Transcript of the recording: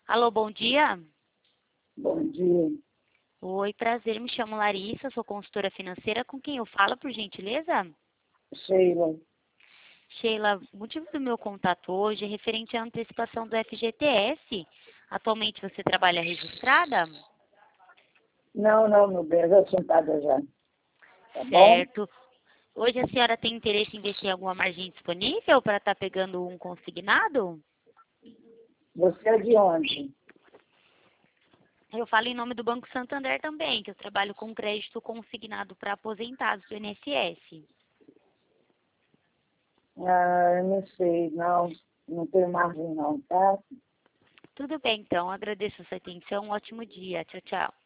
Alô, bom dia. Bom dia, Oi, prazer, me chamo Larissa, sou consultora financeira. Com quem eu falo, por gentileza? Sheila. Sheila, o motivo do meu contato hoje é referente à antecipação do FGTS. Atualmente você trabalha registrada? Não, meu bem, já sentada já. Tá bom? Certo. Hoje a senhora tem interesse em ver se tem alguma margem disponível para estar pegando um consignado? Você é de onde? Eu falo em nome do Banco Santander também, que eu trabalho com crédito consignado para aposentados do INSS. Ah, eu não sei, não tem margem não, tá? Tudo bem, então. Agradeço a sua atenção. Um ótimo dia. Tchau, tchau.